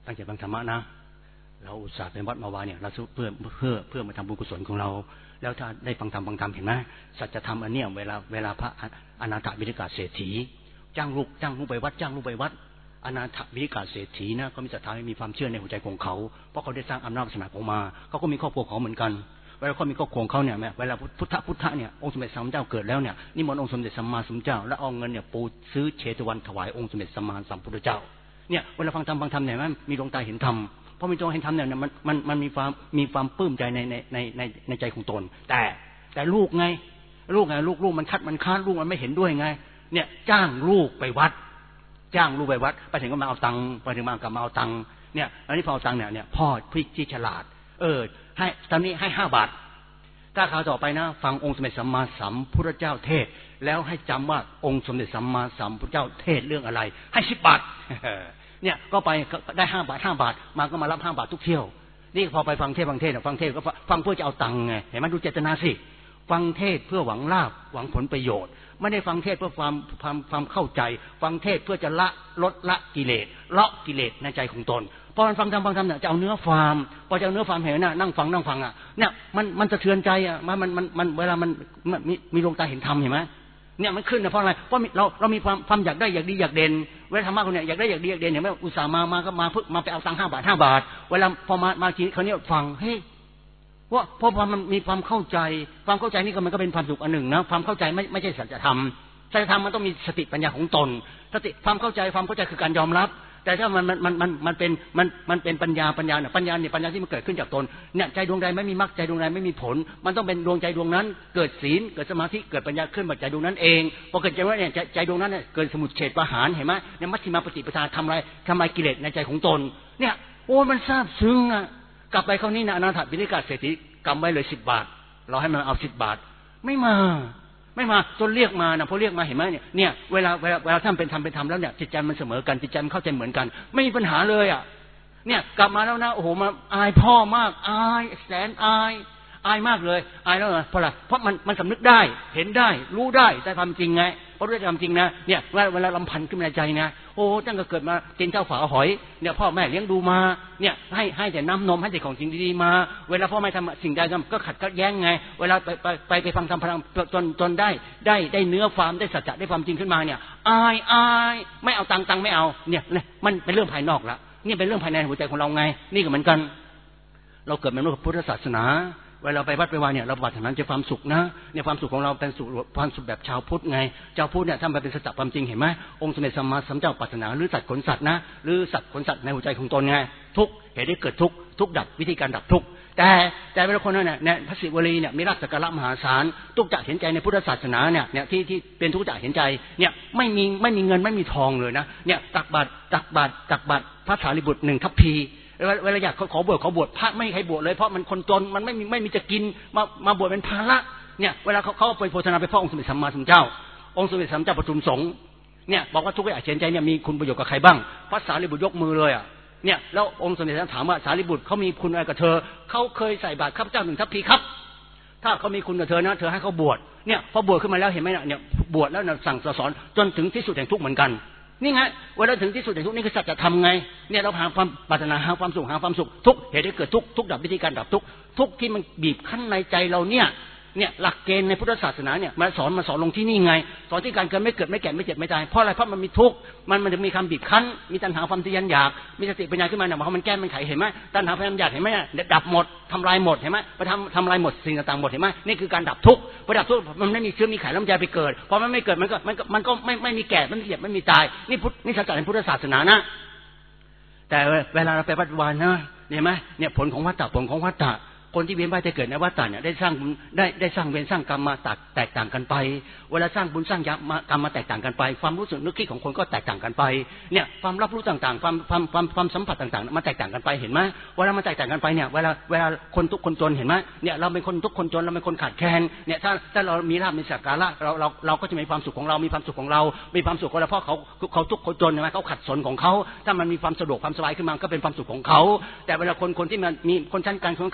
ตั้งใจฟังธรรมะนะเราอุตส่าห์เป็นวัดมาวาเนี่ยเราเพื่อมาทำบุญกุศลของเราแล้วถ้าได้ฟังธรรมเห็นไหมสัจธรรมอันเนี้ยเวลาพระอนาถบิณฑิกาเศรษฐีจ้างลูกไปวัดอนาถบิณฑิกาเศรษฐีนะเขามีศรัทธามีความเชื่อในหัวใจของเขาเพราะเขาได้สร้างอำนาจศาสนาของมาเขาก็มีครอบครัวเขาเหมือนกันเวลาเขามีครอบครัวเขาเนี่ยเวลาพุทธเนี่ยองค์สมเด็จสัมมาสัมพุทธเจ้าเกิดแล้วเนี่ยนิมนต์องค์สมเด็จสัมมาสัมพุทธเจ้าแล้วเอาเงินเนี่ยปูซื้อเชตวันถวายองค์สมเด็จสัมมาสัมพุทธเจ้าเนี่ยเวลาฟังธรรมเนี่ยมันมีดวงตาเห็นธรรมเพราะมีดวงเห็นธรรมเนี่ยมันมีความปลื้มใจในใจของตนแต่ลูกมันคัดลูกมันไม่เห็นด้วยไงเนี่ยจ้างลูกไปวัดไปถึงก็มาเอาตังค์ไปถึงมากลับมาเอาตังค์เนี่ยแล้วนี่พอเอาตังค์เนี่ยพ่อที่ฉลาดให้ตอนนี้ให้5 บาทถ้าคราวต่อไปนะฟังองค์สมเด็จสัมมาสัมพุทธเจ้าเทศแล้วให้จำว่าองค์สมเด็จสัมมาสัมพุทธเจ้าเทศเรื่องอะไรให้10 บาทเนี่ยก็ไปได้5 บาทมาก็มารับ5 บาททุกเที่ยวนี่พอไปฟังเทศก็ฟังเพื่อจะเอาตังค์ไงเห็นไหมดูเจตนาสิฟังเทศเพื่อหวังลาภหวังผลประโยชน์ไม่ได้ฟังเทศเพื่อความเข้าใจฟังเทศเพื่อจะลดกิเลสเลาะกิเลสในใจของตนพอมันฟังธรรมเนี่ยจะเอาเนื้อความพอจะเอาเนื้อความเห็นน่ะนั่งฟังอ่ะเนี่ยมันสะเทือนใจอ่ะมันเวลามันมีดวงตาเห็นธรรมเห็นไหมเนี่ยมันขึ้นนะเพราะอะไรเพราะเรามีความอยากได้อยากดีอยากเด่นเวลาธรรมะคนเนี่ยอยากได้อยากดีอยากเด่นเห็นไหมอุตส่าห์มาก็มาไปเอาตังค์5 บาทเวลาพอมาทีเขาเนี่ยฟังเฮ้ยว่าเพราะมันมีความเข้าใจนี่ก็มันก็เป็นความสุขอันหนึ่งนะความเข้าใจไม่ใช่สัจธรรมมันต้องมีสติปัญญาของตนสติความเข้าใจคือการยอมรับแต่ถ้ามันเป็นปัญญาเนี่ยปัญญาที่มันเกิดขึ้นจากตนเนี่ยใจดวงใดไม่มีมรรคใจดวงใดไม่มีผลมันต้องเป็นดวงใจดวงนั้นเกิดศีลเกิดสมาธิเกิดปัญญาขึ้นมาใจดวงนั้นเองพอเกิดใจว่าเนี่ยใจดวงนั้นเนี่ยเกิดสมุจเฉทประหารเห็นไหมเนี่ยมัชฌิมาปฏิปทาทำลายกิเลสในใจของตนเนี่ยโอ้มันซาบซึ้งอ่ะกลับไปคราวนี้นะอนาถบิณฑิกาเศรษฐีกำไว้เลย10 บาทเราให้มันเอา10 บาทไม่มาจนเรียกมานะพอเรียกมาเห็นไหมเนี่ยเวลาท่านเป็นธรรมแล้วเนี่ยจิตใจมันเสมอกันจิตใจมันเข้าใจเหมือนกันไม่มีปัญหาเลยอ่ะเนี่ยกลับมาแล้วนะโอ้โหมาอายพ่อมากอายแสนอายมากเลยอายแล้วเหรอเพราะอะไรเพราะมันสำนึกได้เห็นได้รู้ได้แต่ความจริงไงเพราะรู้ได้ความจริงนะเนี่ยเวลาลำพันขึ้นในใจนะโอ้ตั้งแต่เกิดมากินข้าวฝาหอยเนี่ยพ่อแม่เลี้ยงดูมาเนี่ยให้แต่น้ำนมให้แต่ของสิ่งดีๆมาเวลาพ่อแม่ทำสิ่งใดก็ขัดก็แย้งไงเวลาไปฟังธรรมพลังจนได้เนื้อความได้สัจจะได้ความจริงขึ้นมาเนี่ยอายไม่เอาตังค์ไม่เอาเนี่ยมันเป็นเรื่องภายนอกละนี่เป็นเรื่องภายในหัวใจของเราไงนี่ก็เหมือนกันเราเกิดเป็นมนุษย์พุทธศาสนาเวลาไปวัดไปวาเนี่ยเราปรารถนาจะความสุขนะเนี่ยความสุขของเราเป็นความสุขแบบชาวพุทธไงชาวพุทธเนี่ยทำมาเป็นสัจจะความจริงเห็นไหมองค์สมเด็จสัมมาสัมพุทธเจ้าปรารถนาหรือสัตว์ขนสัตว์นะหรือสัตว์ขนสัตว์ในหัวใจของตนไงทุกเหตุให้เกิดทุกดับวิธีการดับทุกแต่เวลาคนนั้นเนี่ยพระศิวลีเนี่ยมีรากศักระมหาศาลทุกจะเห็นใจในพุทธศาสนาเนี่ยที่เป็นทุกจะเห็นใจเนี่ยไม่มีเงินไม่มีทองเลยนะเนี่ยตักบาตรพระสารีบุตร1 ทัพพีเวลาอยากขอบวชพระไม่ให้บวชเลยเพราะมันคนจนมันไม่มีจะกินมาบวชเป็นภาระเนี่ยเวลาเขาไปโฆษณาไปพ่อองค์สมเด็จสัมมาสัมพุทธเจ้าองค์สมเด็จสัมมาสัมพุทธเจ้าประชุมสงฆ์เนี่ยบอกว่าทุกข์อยากเห็นใจเนี่ยมีคุณประโยชน์กับใครบ้างพระสารีบุตรยกมือเลยอ่ะเนี่ยแล้วองค์สมเด็จถามว่าสารีบุตรเขามีคุณอะไรกับเธอเขาเคยใส่บาตรข้าพเจ้า1 ทัพพีครับถ้าเขามีคุณกับเธอนะเธอให้เขาบวชเนี่ยพอบวชขึ้นมาแล้วเห็นไหมเนี่ยบวชแล้วสั่งสอนจนถึงที่สุดแห่งทุกข์เหมือนกันนี่ไงเวลาถึงที่สุดแห่งทุกข์นี่คือสัจธรรมไงเนี่ยเราหาความปรารถนาหาความสุขทุกเหตุให้เกิดทุกดับวิธีการดับทุกที่มันบีบคั้นในใจเราเนี่ยหลักเกณฑ์ในพุทธศาสนาเนี่ยมาสอนลงที่นี่ไงสอนที่การเกิดไม่เกิดไม่แก่ไม่เจ็บไม่ตายเพราะอะไรเพราะมันมีทุกข์มันถึงมีคำบีบคั้นมีตัณหาความทะยานอยากมีสติปัญญาขึ้นมาเนี่ยพอมันแก้มันไขเห็นไหมตัณหาความทะยานอยากเห็นไหมดับหมดทำลายหมดเห็นไหมไปทำลายหมดสิ่งต่างๆหมดเห็นไหมนี่คือการดับทุกข์พอดับทุกข์มันไม่มีเชื้อมีไขแล้วมันจะไปเกิดพอมันไม่เกิดมันก็ไม่มีแก่ไม่มีเจ็บไม่มีตายนี่สัจจะในพุทธศาสนานะแต่เวลาเราไปปฏิบัตินะเห็นไหมเนี่ยผลของวัฏฏะคนที่เวียนว่ายจะเกิดในวัฏฏะเนี่ยได้สร้างเวรสร้างกรรมมาแตกต่างกันไปเวลาสร้างบุญสร้างกรรมมาแตกต่างกันไปความรู้สึกนึกคิดของคนก็แตกต่างกันไปเนี่ยความรับรู้ต่างๆความสัมผัสต่างๆมันแตกต่างกันไปเห็นไหมเวลามันแตกต่างกันไปเนี่ยเวลาคนทุกคนจนเห็นไหมเนี่ยเราเป็นคนทุกคนจนเราเป็นคนขาดแคลนเนี่ยถ้าเรามีลาภมีสักการะเราก็จะมีความสุขของเรามีความสุขของเรามีความสุขของเราเพราะเขาทุกคนจนใช่ไหมเขาขัดสนของเขาถ้ามันมีความสะดวกความสบายขึ้นมาก็เป็นความสุขของเขาแต่เวลาคนที่มันมีคนชั้นกลางเขาหาอยู่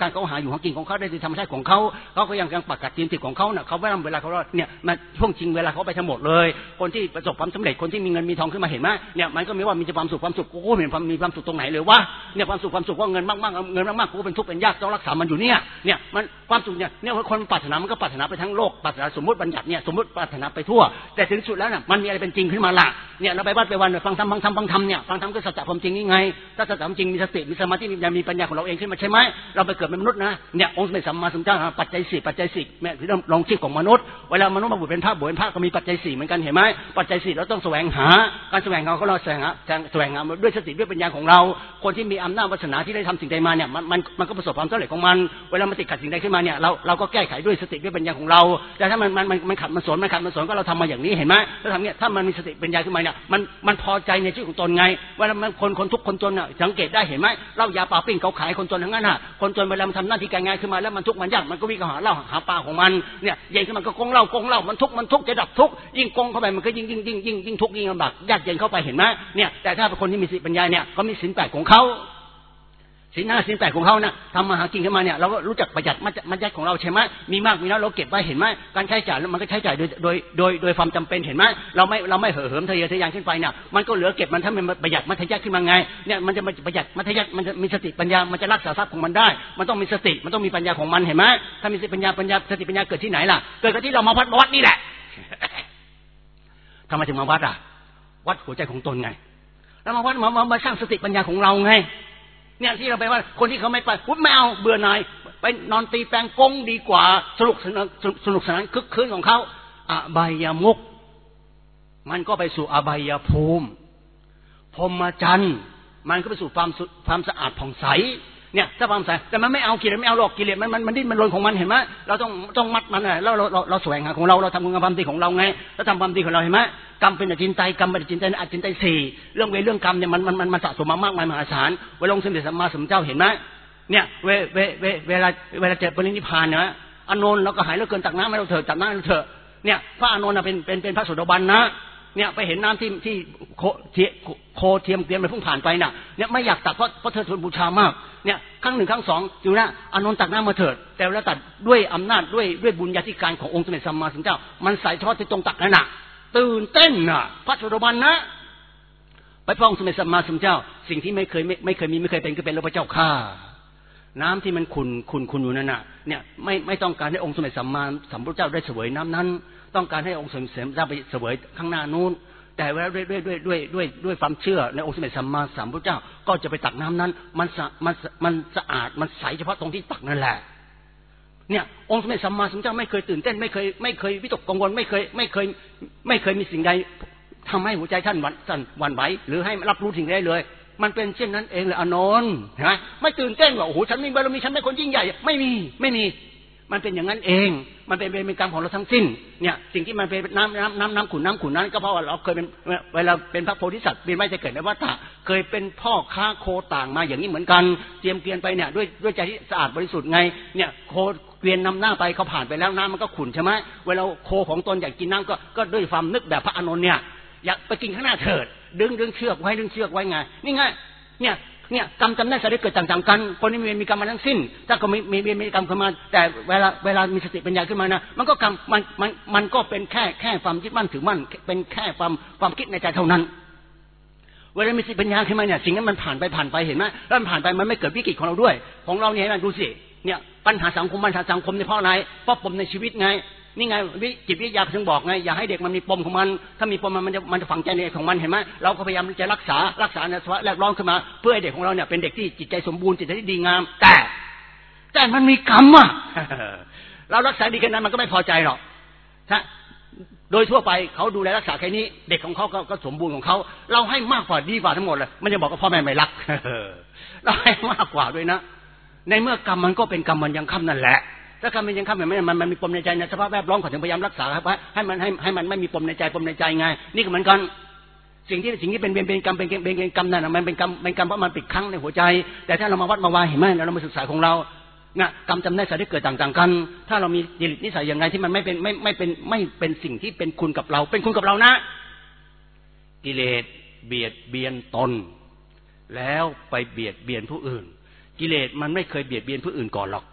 อยู่หากินของเขาได้ธรรมชาติของเขาก็ยังปฏิบัติจิตของเขาเนี่ยเขาเวลาเขาเนี่ยมาช่วงจริงเวลาเขาไปทั้งหมดเลยคนที่ประสบความสำเร็จคนที่มีเงินมีทองขึ้นมาเห็นไหมเนี่ยมันก็ไม่ว่ามีความสุขกูก็เห็นมีความสุขตรงไหนเลยว่าเนี่ยความสุขว่าเงินมากกูเป็นทุกข์เป็นยากต้องรักษามันอยู่เนี่ยมันความสุขเนี่ยคนปรารถนามันก็ปรารถนาไปทั้งโลกปรารถนาสมมติบัญญัติเนี่ยสมมติปรารถนาไปทั่วแต่ถึงสุดแล้วเนี่ยมันมีอะไรเป็นจริงขึ้นมาละเนี่ยเราไปวัดไปวันฟังธรรมเนี่ยฟังธรรมก็สัจจะความจริงนี่ไงถ้าสัจจะความจริงมีสติมีสมาธิมีปัญญาของเราเองขึ้นมาใช่ไหมเราไปเกิดเป็นมนุษย์นะเนี่ยองค์สมเด็จสัมมาสัมพุทธเจ้าปัจจัย4แม่ที่ลองคิดของมนุษย์เวลามนุษย์มาบวชเป็นพระก็มีปัจจัย4เหมือนกันเห็นไหมปัจจัย4เราต้องแสวงหาการแสวงหาของเราแสวงหาด้วยสติด้วยปัญญาของเราคนที่มีอำนาจวาสนาที่ได้ทำสิ่งใดมาเนี่ยมันก็ประสบความสำเร็จของมันเวลามันติดขัดสิ่งใดขึ้นมาเนี่ยเราก็แก้ไขด้วยสติด้วยปัญญาของเราแต่ถ้ามันขัดมันสนก็เราทำมาอย่างนี้เห็นไหมถ้าทำเนี่ยถ้ามันมีสติปัญญาขึ้นมาเนี่ยมันพอใจในชีวิตของตนไงเวลามันคนทุกคนจนน่ะสังเกตได้เห็นไหมเหล้ายาปลาปิ้งเขาขายคนจนทั้งนั้นน่ะคนจนเวลามันทำหน้าที่การงานขึ้นมาแล้วมันทุกข์มันยากมันก็วิ่งหาเหล้าหาปลาของมันเนี่ยใหญ่ขึ้นมันก็กงเหล้ามันทุกข์จะดับทุกข์ยิ่งกงเข้าไปมันก็ยิ่งทุกข์ยิ่งลำบากยากเย็นเข้าไปเห็นไหมเนี่ยแต่ถ้าเป็นคนที่มีสติปัญญาเนี่ยก็มีศีล8ของเขาศีล5ศีล8ของเขาเนี่ยทำมาหากินขึ้นมาเนี่ยเราก็รู้จักประหยัดมัดยัดของเราใช่ไหมมีมากมีน้อยเราเก็บไว้เห็นไหมการใช้จ่ายแล้วมันก็ใช้จ่ายโดยความจำเป็นเห็นไหมเราไม่เหิมทะเยอทะยานขึ้นไปเนี่ยมันก็เหลือเก็บมันถ้ามันประหยัดมัธยัติขึ้นมาไงเนี่ยมันจะประหยัดมัธยัติมันจะมีสติปัญญามันจะรักษาทรัพย์ของมันได้มันต้องมีสติมันต้องมีปัญญาของมันเห็นไหมถ้ามีสติปัญญาสติปัญญาเกิดที่ไหนล่ะเกิดกับที่เรามาวัดนี่แหละทำไมถึงมาวัดอ่ะวัดหัวใจของตนไงแล้วมาวัดมาสร้างสติปัญญาของเราไงเนี่ยที่เราไปว่าคนที่เขาไม่ไปไม่เอาเบื่อหน่ายไปนอนตีแปลงกงดีกว่าสนุกสนานคึกคืนของเขาอบายมุขมันก็ไปสู่อบายภูมิพรหมจรรย์มันก็ไปสู่ความสะอาดผ่องใสเนี่ยถ้าความใสแต่มันไม่เอากิเลสไม่เอาหรอกกิเลสมันดิ้นมันรนของมันเห็นไหมเราต้องมัดมันแล้วเราแสวงหาของเราทำคุณงามความดีของเราไงเราทำความดีของเราเห็นไหมกรรมเป็นอจินไตยกรรมเป็นอจินไตยอจินไตย4เรื่องเวรเรื่องกรรมเนี่ยมันสะสมมามากมายมหาศาลเวลาองค์สมเด็จสัมมาสัมพุทธเจ้าเห็นไหมเนี่ยเวลาเจอปรินิพพานเนี่ยอานนท์เราก็หายแล้วเกินตักน้ำให้เราเถิดตักน้ำให้เราเถิดเนี่ยพระอานนท์เป็นพระโสดาบันนะเนี่ยไปเห็นน้ำที่โคเทียมเตรียมไปพุ่งผ่านไปเนี่ยไม่อยากตักเพราะเธอทนบูชามากเนี่ยครั้งหนึ่งครั้งสองอยู่นะอานนท์ตักน้ำมาเถิดแต่แล้วตัดด้วยอำนาจด้วยบุญญาธิการขององค์สมเด็จสัมมาสัมพุทธเจ้ามันใส่เฉพาะที่ตรงตักนั่นน่ะตื่นเต้นน่ะพระโสดาบันนะไปพ้องสมเด็จสัมมาสัมพุทธเจ้าสิ่งที่ไม่เคยเป็นก็เป็นแล้วพระเจ้าข้าน้ำที่มันขุ่นอยู่นั่นน่ะเนี่ยไม่ต้องการให้องค์สมเด็จสัมมาสัมพุทธเจ้าได้เสวยน้ำนั้นต้องการให้องค์สมเด็จเจ้าไปเสวยข้างหน้านู้นแต่ว่าด้วยความเชื่อในองค์สมเด็จสัมมาสัมพุทธเจ้าก็จะไปตักน้ำนั้นมันสะอาดมันใสเฉพาะตรงที่ตักนั่นแหละเนี่ยองค์สมเด็จสัมมาสัมพุทธเจ้าไม่เคยตื่นเต้นไม่เคยวิตกกังวลไม่เคยมีสิ่งใดทำให้หัวใจท่านหวั่นไหวหรือให้รับรู้สิ่งใดเลยมันเป็นเช่นนั้นเองเลยอานนท์เห็นไหมไม่ตื่นเต้นว่าโอ้โหฉันมีบารมีฉันเป็นคนยิ่งใหญ่ไม่มีมันเป็นอย่างนั้นเองมันเป็นกรรมของเราทั้งสิ้นเนี่ยสิ่งที่มันเป็นน้ำขุ่นนั้นก็เพราะว่าเราเคยเป็นเวลาเป็นพระโพธิสัตว์เป็นไม่จะเกิดในวัฏฏะเคยเป็นพ่อค้าโคต่างมาอย่างนี้เหมือนกันเตรียมเกวียนไปเนี่ยด้วยใจที่สะอาดบริสุทธิ์ไงเนี่ยโคเกวียนนำหน้าไปเขาผ่านไปแล้วน้ำมันก็ขุ่นใช่ไหมเวลาโคของตนอยากกินน้ำก็ด้วยความนึกแบบพระอานนท์เนี่ยอยากไปกินข้างหน้าเถิดดึงเชือกไว้ไงนี่ไงเนี่ยกรรมจำแนกสัตว์ได้เกิดต่างๆกันคนนี้มีกรรมมาทั้งสิ้นถ้าก็มีกรรมขึ้นมาแต่เวลามีสติปัญญาขึ้นมานะมันก็กรรมมันก็เป็นแค่ความยึดมั่นถือมั่นเป็นแค่ความคิดในใจเท่านั้นเวลามีสติปัญญาขึ้นมาเนี่ยสิ่งนั้นมันผ่านไปเห็นไหมแล้วมันผ่านไปมันไม่เกิดวิกฤตของเราด้วยของเราเนี่ยนะดูสิเนี่ยปัญหาสังคมเนี่ยเพราะอะไรเพราะปมในชีวิตไงนี่ไงจิตวิทยาถึงบอกไงอย่าให้เด็กมันมีปมของมันถ้ามีปมมันจะฝังใจในของมันเห็นไหมเราก็พยายามจะรักษาในสภาวะแรกร้อนขึ้นมาเพื่อให้เด็กของเราเนี่ยเป็นเด็กที่จิตใจสมบูรณ์จิตใจที่ดีงามแต่มันมีกรรมอ่ะ เรารักษาดีแค่นั้นมันก็ไม่พอใจหรอกถ้าโดยทั่วไปเขาดูแลรักษาแค่นี้เด็กของเขาก็สมบูรณ์ของเขาเราให้มากกว่าดีกว่าทั้งหมดเลยมันจะบอกว่าพ่อแม่ไม่รัก เราให้มากกว่าด้วยนะในเมื่อกรรมมันก็เป็นกรรมมันยังค่ำนั่นแหละถ้ากรรมมันยังค่ำมันมีปมในใจในสภาพแวดล้อมเขาถึงพยายามรักษาครับให้มันไม่มีปมในใจไงนี่ก็เหมือนกันสิ่งที่เป็นกรรมนั่นมันเป็นกรรมเพราะมันติดค้างในหัวใจแต่ถ้าเรามาวัดมาวาเห็นไหมเรามาศึกษาของเราเนี่ยกรรมจำแนกสัตว์ที่เกิดต่างๆกันถ้าเรามีจริตนิสัยอย่างไรที่มันไม่เป็นสิ่งที่เป็นคุณกับเราเป็นคุณกับเรานะกิเลสเบียดเบียนตนแล้วไปเบียดเบียนผู้อื่นกิเลสมันไม่เคยเบียดเบียนผู้อื่นก่อนหรอก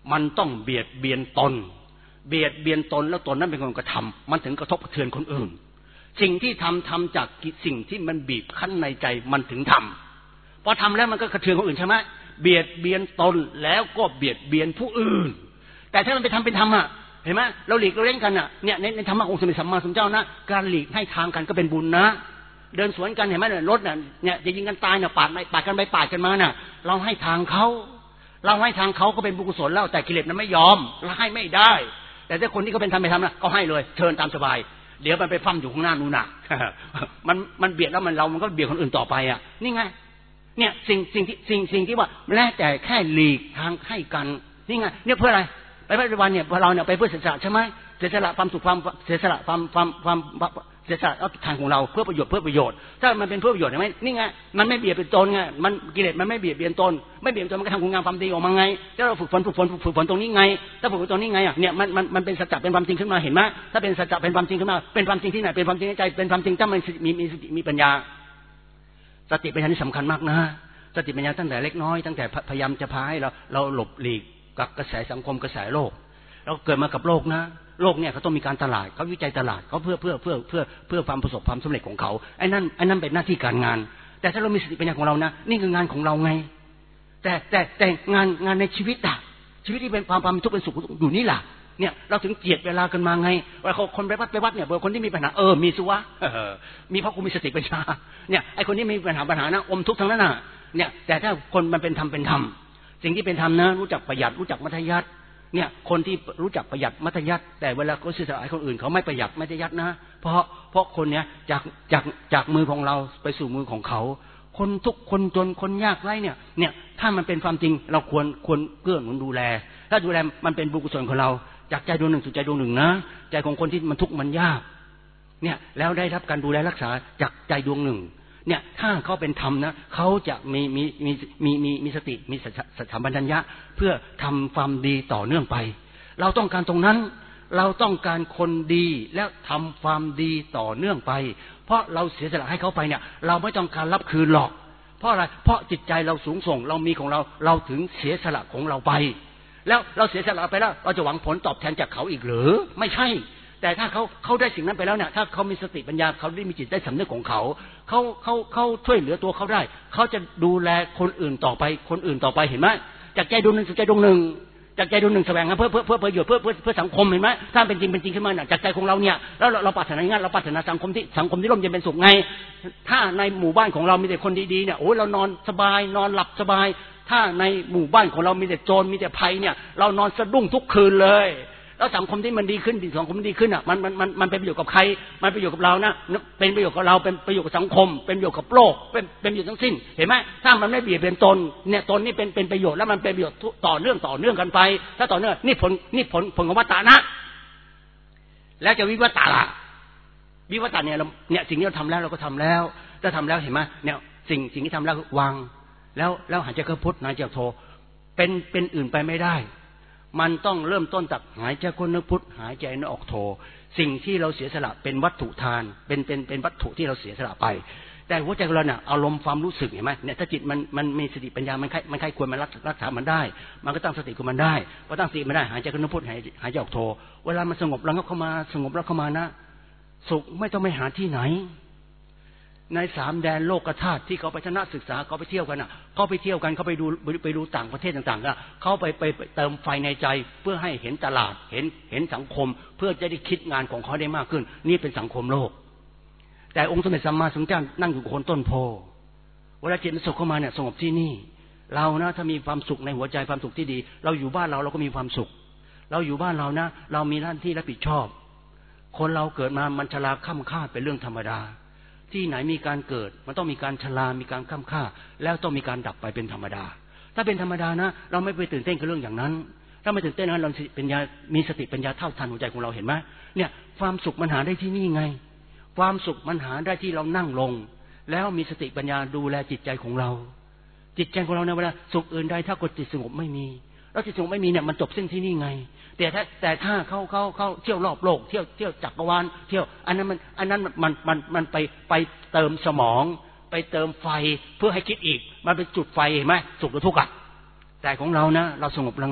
มันต้องเบียดเบียนตนเบียดเบียนตนแล้วตนนั้นเป็นคนกระทำมันถึงกระทบกระเทือนคนอื่นสิ่งที่ทำจากสิ่งที่มันบีบคั้นในใจมันถึงทำพอทำแล้วมันก็กระเทือนคนอื่นใช่ไหมเบียดเบียนตนแล้วก็เบียดเบียนผู้อื่นแต่ถ้ามันไปทำเป็นธรรมะเห็นไหมเราหลีกเราเล่นกันอ่ะเนี่ยในธรรมะองค์สมเด็จสัมมาสัมพุทธเจ้านะการหลีกให้ทางกันก็เป็นบุญนะเดินสวนกันเห็นไหมรถเนี่ยจะยิงกันตายเนี่ยปาดกันไปปาดกันมาเนี่ยเราให้ทางเขาก็เป็นบุญกุศลแล้วแต่กิเลสนั้นไม่ยอมเราให้ไม่ได้แต่ถ้าคนที่เขาเป็นธรรมไปทำนะก็ให้เลยเชิญตามสบายเดี๋ยวมันไปฟั่มอยู่ข้างหน้านู่นน่ะ มันเบียดแล้วมันก็เบียดคนอื่นต่อไปอ่ะนี่ไงเนี่ยสิ่งที่ว่าแม้แต่แค่หลีกทางให้กันนี่ไงเนี่ยเพื่ออะไรไปปัจจุบันเนี่ยเราเนี่ยไปเพื่อเสียสละใช่ไหมเสียสละความสุขความเสียสละความเสียสละทางของเราเพื่อประโยชน์ถ้ามันเป็นเพื่อประโยชน์ใช่ไหมนี่ไงมันไม่เบียดเป็นตนไงมันกิเลสมันไม่เบียดเบียนตนไม่เบียดตนมันก็ทำคุณงามความดีออกมาไงถ้าเราฝึกฝนตรงนี้ไงถ้าฝึกตรงนี้ไงอ่ะเนี่ยมันเป็นสัจจะเป็นความจริงขึ้นมาเห็นไหมถ้าเป็นสัจจะเป็นความจริงขึ้นมาเป็นความจริงที่ไหนเป็นความจริงในใจเป็นความจริงถ้ามันมีปัญญาสติปัญญานี่สำคัญมากนะสติปัญญาตั้งแต่เล็กน้อยตั้งแต่พยายามจะพาให้เราหลบหลีกกับกระแสสังคมกระแสโลกเราเกิดมากับโลกนะโลกเนี่ยเขาต้องมีการตลาดเขาวิจัยตลาดเขาเพื่อความประสบความสำเร็จของเขาไอ้นั่นเป็นหน้าที่การงานแต่ถ้าเรามีสติปัญญาของเรานะนี่คืองานของเราไงแต่งานในชีวิตอะชีวิตที่เป็นความทุกข์เป็นสุขอยู่นี่แหละเนี่ยเราถึงเจียดเวลากันมาไงเวลาคนไปวัดเนี่ยคนที่มีปัญหามีสุวะมีเพราะกูมีสติปัญญาเนี่ยไอ้คนที่มีปัญหานะอมทุกข์ทั้งนั้นน่ะเนี่ยแต่ถ้าคนมันเป็นธรรมสิ่งที่เป็นธรรมนะรู้จักประหยัดรู้จักมัธยัสถ์เนี่ยคนที่รู้จักประหยัดมัธยัสถ์แต่เวลาเขาเสียสละให้คนอื่นเขาไม่ประหยัดมัธยัสถ์นะเพราะคนเนี้ยจากมือของเราไปสู่มือของเขาคนทุกคนจนคนยากไร้เนี่ยถ้ามันเป็นความจริงเราควรเกื้อหนุนดูแลถ้าดูแลมันเป็นบุญกุศลของเราจากใจดวงหนึ่งสู่ใจดวงหนึ่งนะใจของคนที่มันทุกข์มันยากเนี่ยแล้วได้รับการดูแลรักษาจากใจดวงหนึ่งเนี่ยถ้าเขาเป็นธรรมนะเขาจะมีสติมีสัมปชัญญะเพื่อทำความดีต่อเนื่องไปเราต้องการตรงนั้นเราต้องการคนดีและทำความดีต่อเนื่องไปเพราะเราเสียสละให้เขาไปเนี่ยเราไม่ต้องการรับคืนหรอกเพราะอะไรเพราะจิตใจเราสูงส่งเรามีของเราถึงเสียสละของเราไปแล้วเราเสียสละไปแล้วเราจะหวังผลตอบแทนจากเขาอีกหรือไม่ใช่แต่ถ้าเขาได้สิ่งนั้นไปแล้วเนี่ยถ้าเขามีสติปัญญาเขาได้มีจิตได้สำนึกของเขาช่วยเหลือตัวเขาได้เขาจะดูแลคนอื่นต่อไปเห็นไหมจากใจดวงหนึ่งสู่ใจดวงหนึ่งจากใจดวงหนึ่งแสวงหาเพื่อประโยชน์เพื่อสังคมเห็นไหมถ้าเป็นจริงขึ้นมาเนี่ยจากใจของเราเนี่ยแล้วเราปรารถนาอย่างนั้นเราปรารถนาสังคมที่ร่มเย็นเป็นสุขไงถ้าในหมู่บ้านของเรามีแต่คนดีๆเนี่ยโอ้เรานอนสบายนอนหลับสบายถ้าในหมู่บ้านของเรามีแต่โจรมีแต่ภัยเนี่ยเรานอนสะดุ้งทุกคืนเลยแล้วสังคมที่มันดีขึ้นสังคมที่ดีขึ้นอ่ะมันเป็นประโยชน์กับใครมันประโยชน์กับเรานะเป็นประโยชน์กับเราเป็นประโยชน์กับสังคมเป็นประโยชน์กับโลกเป็นประโยชน์ทั้งสิ้นเห็นไหมถ้ามันไม่เบียดเบียนตนเนี่ยตนนี่เป็นประโยชน์แล้วมันเป็นประโยชน์ต่อเนื่องกันไปถ้าต่อเนื่องนี่ผลของวัฏฏะนะแล้วจะวิวัฏฏะล่ะวิวัฏฏะเนี่ยสิ่งที่เราทำแล้วเราก็ทำแล้วถ้าทำแล้วเห็นไหมเนี่ยสิ่งที่ทำแล้ววางแล้วหายใจเข้าพุทหายใจออกโทเป็นอื่นไปไม่ได้มันต้องเริ่มต้นจากหายใจเข้านึกพุทหายใจนึกออกโทสิ่งที่เราเสียสละเป็นวัตถุทานเป็นวัตถุที่เราเสียสละไปแต่หัวใจของเราเนี่ยอารมณ์ความรู้สึกเห็นไหมเนี่ยถ้าจิตมันมีสติปัญญามันใครควรมันรักษามันได้มันก็ตั้งสติของมันได้พอตั้งสติมันได้หายใจเข้านึกพุทหายใจออกโทเวลามันสงบแล้วเข้ามานะสุขไม่ต้องไปหาที่ไหนใน3 แดนโลกธาตุที่เขาไปทัศนศึกษาเขาไปเที่ยวกันเขาไปเที่ยวกันเขาไปดูต่างประเทศต่างๆเขาไปเติมไฟในใจเพื่อให้เห็นตลาดเห็นสังคมเพื่อจะได้คิดงานของเขาได้มากขึ้นนี่เป็นสังคมโลกแต่องค์สมเด็จสัมมาสัมพุทธเจ้านั่งอยู่โคนต้นโพเวลาจิตมันสุขเข้ามาเนี่ยสงบที่นี่เรานะถ้ามีความสุขในหัวใจความสุขที่ดีเราอยู่บ้านเราก็มีความสุขเราอยู่บ้านเรานะเรามีหน้าที่รับผิดชอบคนเราเกิดมามันชราค่ำค่าเป็นเรื่องธรรมดาที่ไหนมีการเกิดมันต้องมีการชรามีการค่ำค่าแล้วต้องมีการดับไปเป็นธรรมดาถ้าเป็นธรรมดานะเราไม่ไปตื่นเต้นกับเรื่องอย่างนั้นถ้าไม่ตื่นเต้นนั้นเรามีสติปัญญาเท่าทันหัวใจของเราเห็นไหมเนี่ยความสุขมันหาได้ที่นี่ไงความสุขมันหาได้ที่เรานั่งลงแล้วมีสติปัญญาดูแลจิตใจของเราจิตใจของเราในเวลาสุขอื่นใดถ้ากดจิตสงบไม่มีแล้วจิตสงบไม่มีเนี่ยมันจบสิ้นที่นี่ไงแต่ถ้าเขาเที่ยวรอบโลกเที่ยวจักรวาลเที่ยวอันนั้นมันไปเติมสมองไปเติมไฟเพื่อให้คิดอีกมันเป็นจุดไฟเห็นไหมสุขหรือทุกข์อ่ะแต่ของเรานะเราสงบระงับ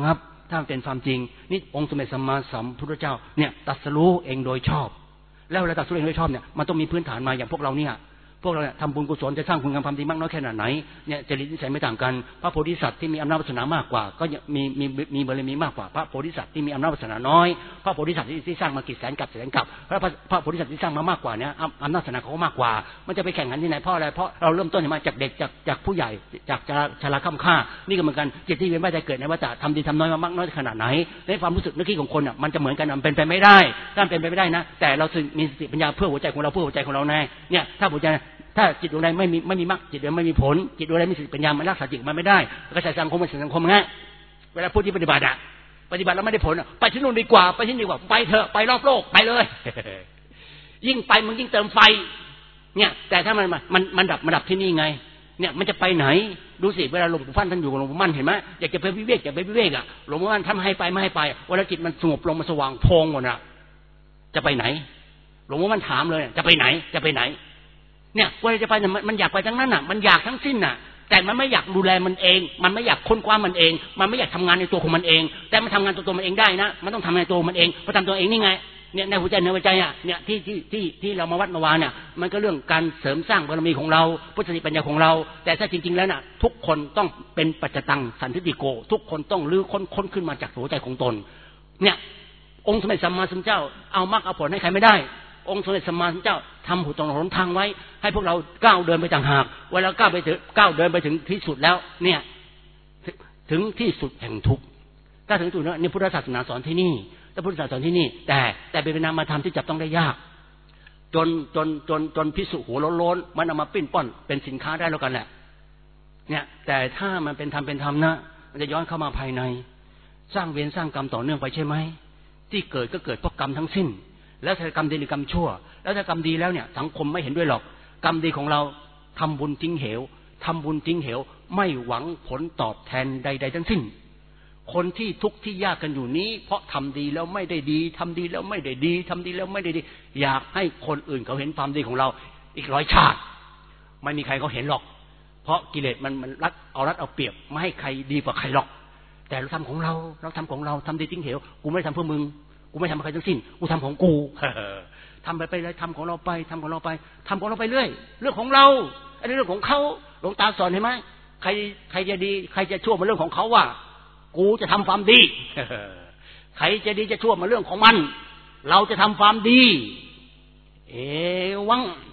ถ้ามันเป็นความจริงนี่องค์สมเด็จสัมมาสัมพุทธเจ้าเนี่ยตรัสรู้เองโดยชอบแล้วเวลาตรัสรู้เองโดยชอบเนี่ยมันต้องมีพื้นฐานมาอย่างพวกเราเนี่ยทำบุญกุศลจะสร้างคุณงามความดีมากน้อยแค่ไหนเนี่ยจริตนิสัยไม่ต่างกันพระโพธิสัตว์ที่มีอำนาจวาสนามากกว่าก็มีบารมีมากกว่าพระโพธิสัตว์ที่มีอำนาจวาสนาน้อยพระโพธิสัตว์ที่สร้างมากี่แสนกับพระโพธิสัตว์ที่สร้างมามากกว่าเนี่ยอำนาจวาสนาเขามากกว่ามันจะไปแข่งกันที่ไหนเพราะอะไรเพราะเราเริ่มต้นมาจากเด็กจากผู้ใหญ่จากชราค่ำค่านี่ก็เหมือนกันจิตที่เวียนว่ายตายเกิดในวัฏฏะทำดีทำน้อยมากน้อยขนาดไหนในความรู้สึกนึกคิดของคนมันจะเหมือนกันมันเป็นไปไม่ได้ถ้าเป็นไปไม่ได้นะแต่เรามีสติปัญญาเพื่อหัวใจของเราเพื่อหัวใจของเราแน่เนี่ยถ้าจิตดวงใดไม่มีมรรคจิตดวงไม่มีผลจิตดวงใดไม่มีสติปัญญามันรักษาจิตมันไม่ได้ก็ใช้สังคมเป็นสังคมง่ายเวลาพูดที่ปฏิบัติแล้วไม่ได้ผลไปที่นู่นดีกว่าไปที่นี่ดีกว่าไปเถอะไปรอบโลกไปเลย ยิ่งไปมึงยิ่งเติมไฟเนี่ยแต่ถ้ามันดับที่นี่ไงเนี่ยมันจะไปไหนดูสิเวลาหลวงปู่ฟั่นท่านอยู่กับหลวงปู่มั่นเห็นไหมอยากจะไปวิเวกหลวงปู่มั่นทำให้ไปไม่ให้ไปเวลาจิตมันสงบลงมันสว่างโพงหมดจะไปไหนหลวงปู่มั่นถามเลยจะไปไหนเนี่ยว่าจะไปมันอยากไปทั้งนั้นมันอยากทั้งสิ้นแต่มันไม่อยากดูแลมันเองมันไม่อยากค้นคว้ามันเองมันไม่อยากทำงานในตัวของมันเองแต่มันทำงานตัวมันเองได้นะมันต้องทำในตัวมันเองพอทำตัวเองนี่ไงเนี่ยในหัวใจเนี่ยที่เรามาวัดมาวาเนี่ยมันก็เรื่องการเสริมสร้างบารมีของเราพุทธสติปัญญาของเราแต่ถ้าจริงๆแล้วทุกคนต้องเป็นปัจจตังสันทิฏฐิโกทุกคนต้องลื้อค้นขึ้นมาจากหัวใจของตนเนี่ยองค์สมเด็จสัมมาสัมพุทธเจ้าเอามรรคเอาผลให้ใครไม่ได้องค์สมเด็จสัมมาสัมพุทธเจ้าทำหูตรงหนทางไว้ให้พวกเราก้าวเดินไปต่างหากเวลาก้าวเดินไปถึงที่สุดแล้วเนี่ยถึงที่สุดแห่งทุกข์ถ้าถึงจุดนั้นนี่พุทธศาสนาสอนที่นี่ถ้าพุทธศาสนาสอนที่นี่แต่เป็นนามธรรมที่จับต้องได้ยากจนพิสุหัวโล้นมันเอามาปิ้นป้อนเป็นสินค้าได้แล้วกันแหละเนี่ยแต่ถ้ามันเป็นธรรมนะมันจะย้อนเข้ามาภายในสร้างเวรสร้างกรรมต่อเนื่องไปใช่ไหมที่เกิดก็เกิดเพราะกรรมทั้งสิ้นแล้วถ้ากรรมดีหรือกรรมชั่วแล้วถ้ากรรมดีแล้วเนี่ยสังคมไม่เห็นด้วยหรอกกรรมดีของเราทำบุญทิ้งเหวไม่หวังผลตอบแทนใดๆทั้งสิ้นคนที่ทุกข์ที่ยากกันอยู่นี้เพราะทำดีแล้วไม่ได้ดีทำดีแล้วไม่ได้ดีทำดีแล้วไม่ได้ดีอยากให้คนอื่นเขาเห็นความดีของเราอีก100 ชาติไม่มีใครเขาเห็นหรอกเพราะกิเลสมันรัดเอาเปรียบไม่ให้ใครดีกว่าใครหรอกแต่เราทำของเราทำดีทิ้งเหวกูไม่ได้ทำเพื่อมึงกูไม่ทำให้ใครทั้งสิ้นกูทำของกูทำไปเลยทำของเราไปเรื่อยเรื่องของเราอันนี้เรื่องของเขาหลวงตาสอนเห็นไหมใครจะดีใครจะชั่วมันเรื่องของเขาว่ากูจะทำความดีใครจะดีจะชั่วมันเรื่องของมันเราจะทำความดีวัง